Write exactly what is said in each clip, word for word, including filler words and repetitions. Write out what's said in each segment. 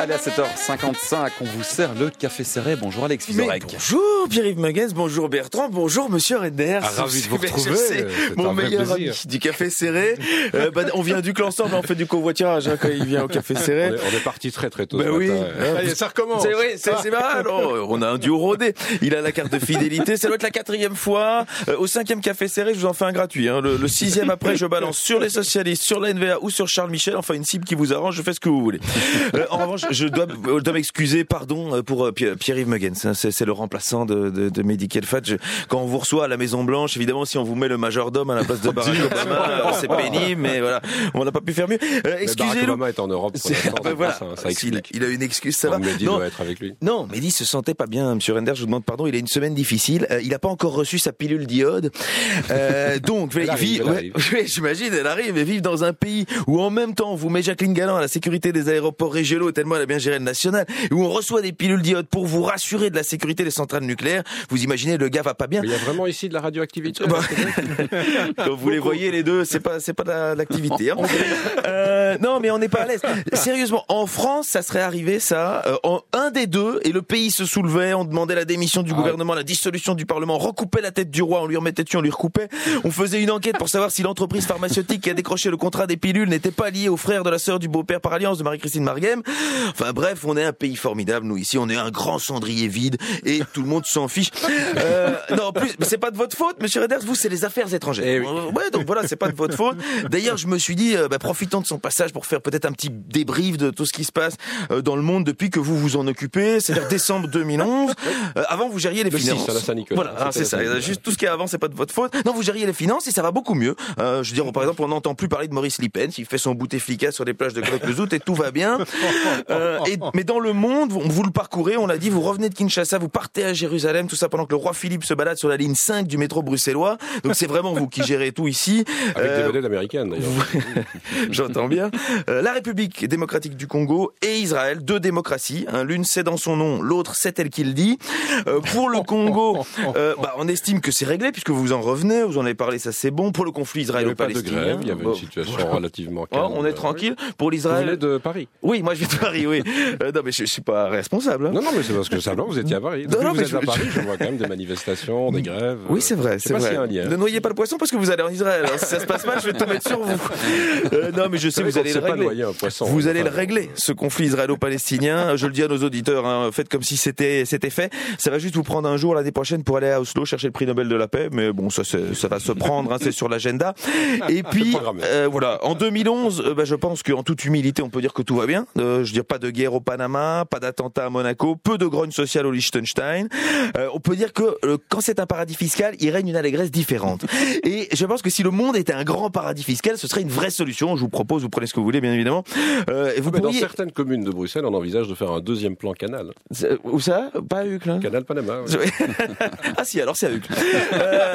Allez, à sept heures cinquante-cinq, on vous sert le café serré. Bonjour Alex Vizorek. Bonjour Pierre-Yves Megens, bonjour Bertrand, bonjour Monsieur Renders. Ah, ravi de vous retrouver. C'est mon meilleur ami du café serré. euh, bah, on vient du clan ensemble, on fait du covoiturage hein, quand il vient au café serré. On est, on est parti très très tôt bah ce oui. matin. Ah, Allez, ça recommence. C'est vrai, c'est, c'est mal. Oh, on a un duo rodé. Il a la carte de fidélité. Ça doit être la quatrième fois. Euh, au cinquième café serré, je vous en fais un gratuit. Hein. Le, le sixième après, je balance sur les socialistes, sur la N V A ou sur Charles Michel. Enfin, une cible qui vous arrange, je fais ce que vous voulez. Euh, en revanche, je dois, je dois m'excuser, pardon, pour euh, Pierre-Yves Megens. Hein. C'est, c'est le remplaçant de, de, de Mehdi Kelfat. Je, quand on vous reçoit à la Maison Blanche, évidemment, si on vous met le majordome à la place de Barack Obama, c'est pénible, mais voilà, on n'a pas pu faire mieux. Euh, excusez-nous. Barack Obama est en Europe. Pour l'instant, ah ben voilà. ça, ça explique. Il a, il a une excuse, ça va. Mehdi non, doit être avec lui. Non, Mehdi se sentait pas bien, Monsieur Renders. Je vous demande pardon. Il a une semaine difficile. Euh, il n'a pas encore reçu sa pilule d'iode. Euh, donc, elle il arrive, vit. elle Ouais, arrive. ouais, j'imagine, elle arrive et vivre dans un pays où en même temps on vous met Jacqueline Galland à la sécurité des aéroports régionaux tellement elle a bien géré le national, et où on reçoit des pilules d'iode pour vous rassurer de la sécurité des centrales nucléaires. Vous imaginez, le gars va pas bien. Mais il y a vraiment ici de la radioactivité. Bah, quand vous les voyez les deux, c'est pas c'est pas de la- de l'activité. Hein. Euh, non, mais on n'est pas à l'aise. Sérieusement, en France, ça serait arrivé ça. Euh, en un des deux, et le pays se soulevait. On demandait la démission du Ah. gouvernement, la dissolution du Parlement, on recoupait la tête du roi, on lui remettait dessus, on lui recoupait. On faisait une enquête pour savoir si l'entreprise pharmaceutique qui a décroché le contrat des pilules n'était pas liée au frère de la sœur du beau-père par alliance de Marie-Christine Marguem. Enfin bref, on est un pays formidable. Nous ici, on est un grand cendrier vide et tout le monde s'en fiche. Euh, non, en plus, mais c'est pas de votre faute, Monsieur Renders. Vous, c'est les affaires étrangères. Eh oui. Ouais, donc voilà, c'est pas de votre faute. D'ailleurs, je me suis dit, euh, bah, profitons de son passage pour faire peut-être un petit débrief de tout ce qui se passe euh, dans le monde depuis que vous vous en occupez, c'est-à-dire décembre deux mille onze. Euh, avant, vous gériez les Le finances. six, à la Saint-Nicolas. Voilà, ah, c'est ça. Saint-Nicolas. Juste tout ce qui est avant, c'est pas de votre faute. Non, vous gériez les finances et ça va beaucoup mieux. Euh, je veux dire, par exemple, on n'entend plus parler de Maurice Lipens. Il fait son Bouteflika sur les plages de Cloque-le-Zout et tout va bien. Euh, et, mais dans le monde, vous, vous le parcourez, on l'a dit, vous revenez de Kinshasa, vous partez à Jérusalem, tout ça pendant que le roi Philippe se balade sur la ligne cinq du métro bruxellois. Donc c'est vraiment vous qui gérez tout ici. Avec Euh, des vedettes américaines d'ailleurs. J'entends bien. Euh, la République démocratique du Congo et Israël, deux démocraties. Hein, l'une c'est dans son nom, l'autre c'est elle qui le dit. Euh, pour le Congo, euh, bah, on estime que c'est réglé puisque vous en revenez, vous en avez parlé, ça c'est bon. Pour le conflit Il n'y avait pas de israélo-palestinien, grève, il y avait bon, une situation voilà. relativement Oh, calme. on est tranquille. Pour Vous l'Israël, venez de Paris. oui, moi je viens de Paris, oui. Euh, non mais je, je suis pas responsable. Hein. Non, non, mais c'est parce que simplement vous étiez à Paris. Non, Depuis non, que mais vous êtes je- à Paris, je vois quand même des manifestations, des grèves. Oui, c'est vrai, Je sais c'est pas vrai. s'il y a un lien. Ne noyez pas le poisson parce que vous allez en Israël. hein. Si ça se passe mal, je vais tout mettre sur vous. Euh, non, mais je sais, Vous vous allez le savez qu'on ne sait pas régler. noyer un poisson. Vous allez le Enfin, régler, ce conflit israélo-palestinien. Je le dis à nos auditeurs, hein, faites comme si c'était c'était fait. Ça va juste vous prendre un jour l'année prochaine pour aller à Oslo chercher le prix Nobel de la paix. Mais bon, ça, c'est- ça va se prendre, hein, c'est sur l'agenda. Et puis, programmé. euh, voilà, en deux mille onze, euh, bah, je pense qu'en toute humilité, on peut dire que tout va bien. Euh, je veux dire, pas de guerre au Panama, pas d'attentat à Monaco, peu de grogne sociale au Liechtenstein. Euh, on peut dire que euh, quand c'est un paradis fiscal, il règne une allégresse différente. Et je pense que si le monde était un grand paradis fiscal, ce serait une vraie solution. Je vous propose, vous prenez ce que vous voulez, bien évidemment. Euh, et vous mais dans pourriez... certaines communes de Bruxelles, on envisage de faire un deuxième plan canal. C'est- Où ça? Pas à Uccle, hein. Canal Panama. oui. Ah si, alors c'est à Uccle. Euh,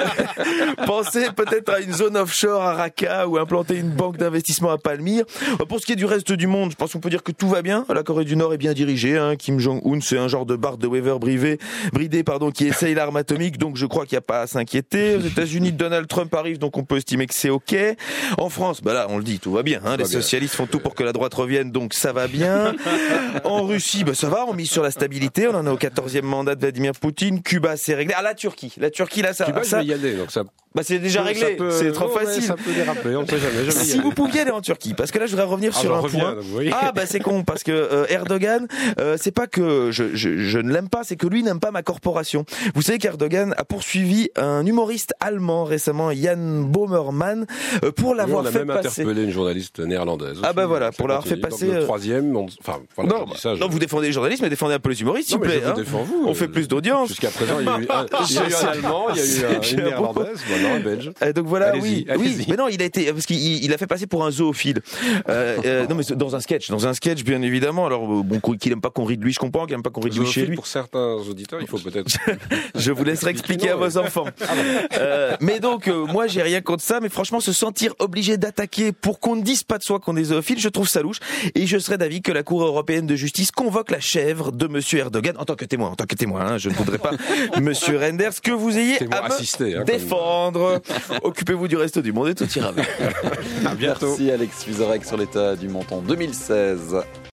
pensez peut-être à une zone offshore à Raqqa ou implanter une banque d'investissement à Palmyre. Pour ce qui est du reste du monde, je pense qu'on peut dire que tout va bien. La Corée du Nord est bien dirigée. Hein. Kim Jong-un, c'est un genre de Bart de Weaver bridé, bridé pardon, qui essaye l'arme atomique, donc je crois qu'il n'y a pas à s'inquiéter. Aux États-Unis, Donald Trump arrive, donc on peut estimer que c'est OK. En France, bah là, on le dit, tout va bien. Hein. Les va bien. socialistes font tout pour que la droite revienne, donc ça va bien. En Russie, bah ça va, on mise sur la stabilité. On en est au quatorzième mandat de Vladimir Poutine. Cuba, c'est réglé. Ah, la Turquie. La Turquie, là, ça, Cuba, je ça vais y aller, donc ça. bah, c'est déjà ça réglé. peut- C'est trop non, mais facile. Ça peut déraper, on ne sait jamais. je vais y Si aller. vous pouviez aller en Turquie, parce que là je voudrais revenir Ah, sur j'en un reviens, point. donc vous voyez. Ah bah c'est con parce que euh, Erdogan, euh, c'est pas que je, je, je ne l'aime pas, c'est que lui n'aime pas ma corporation. Vous savez qu'Erdogan a poursuivi un humoriste allemand récemment, Jan Böhmermann, euh, pour Oui, l'avoir on a fait même passer. interpellé une journaliste néerlandaise. Ah aussi, bah voilà, ça pour l'avoir continue. fait passer, Donc, euh, le troisième, on- enfin, voilà, non, je dis ça, je- non, vous défendez les journalistes, mais défendez un peu les humoristes, s'il Non, vous mais plaît. je vous hein. défends vous. On euh, fait plus d'audience. Jusqu'à présent, il y a eu un, il y a eu un Allemand, il y a eu un, J'ai une un bon- Néerlandaise, maintenant un Belge. Euh, donc voilà, Allez-y, oui, allez-y. oui, mais non, il a été parce qu'il il a fait passer pour un zoophile. Euh, euh, non, mais c'est dans un sketch, dans un sketch, bien évidemment. Alors euh, bon, qu'il aime pas qu'on rit de lui, je comprends, qu'il aime pas qu'on rit de lui chez Zoophile, lui. pour certains auditeurs, il faut peut-être. Je vous laisserai expliquer à Non, vos enfants. Euh, mais donc, euh, moi, j'ai rien contre ça, mais franchement, se sentir obligé d'attaquer pour qu'on ne dise pas de soi qu'on est zoophile, je trouve ça louche. Et je serais d'avis que la Cour européenne de justice convoque la chèvre de Monsieur Erdogan en tant que témoin, en tant que témoin. Hein, je ne voudrais pas, Monsieur Renders, que vous ayez Témoin à me assisté, hein, comme- défendre. Occupez-vous du reste du monde et tout ira bien. À bientôt. Merci Alex Vizorek sur l'état du Menton deux mille seize.